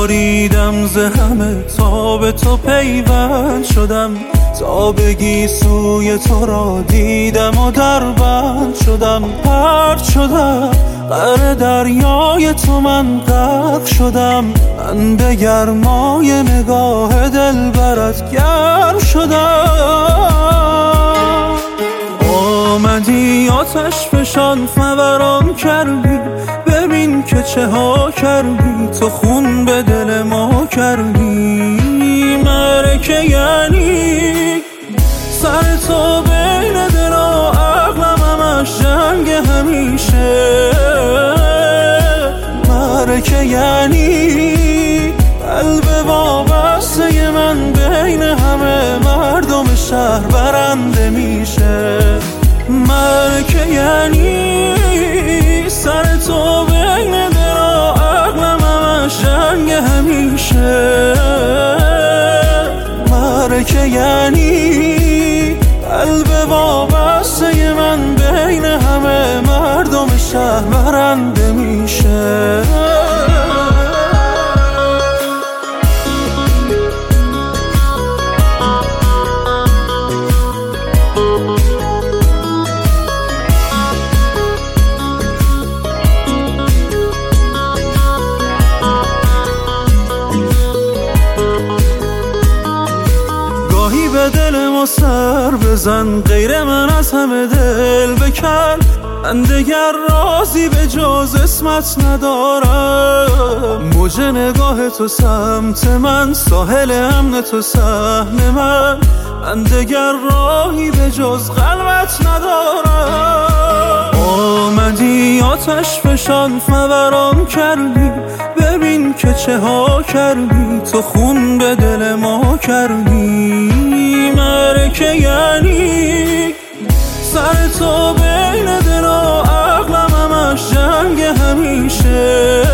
بریدم ز همه تا به تو پیوند شدم، تا بگی سوی تو را دیدم و دربند شدم. پرد شدم غرق دریای تو من غرق شدم، من به گرمای نگاه دلبرت گرم شدم. آمدی آتش فشان فوران کردی، ببین که چه ها کردی، تو خون به دل ما کردی. مرکه یعنی سر تو بین دل و عقلم همش جنگ همیشه. مرکه یعنی قلب وابسته من بین همه مردم شهر برنده میشه. مرکه یعنی سر تو بین دل و عقلم همش جنگ همیشه. مرکه یعنی قلب وابسته من بین همه مردم شهر برنده میشه. به دل ما سر بزن، غیر من از همه دل بکن. من دگر رازی به جز اسمت ندارم. موج نگاه تو سمت من، ساحل امن تو صحن من. من دگر راهی به جز قلبت ندارم. آمدی آتش فشان فوران کردی، ببین که چه ها کردی، تو خون به دل ما کردی. مرکه یعنی سر تو بین دل و عقلم همش جنگ همیشه.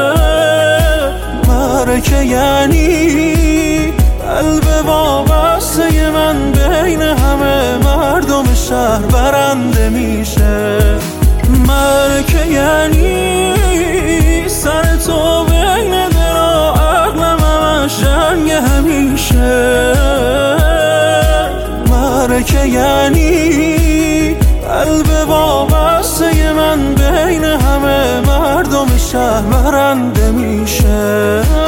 مرکه یعنی قلب وابسته من بین همه مردم شهر برنده میشه. مرکه یعنی سر تو بین دل و عقلم همش جنگ همیشه. مرکه یعنی قلب وابسته من بین همه مردم شهر برنده میشه.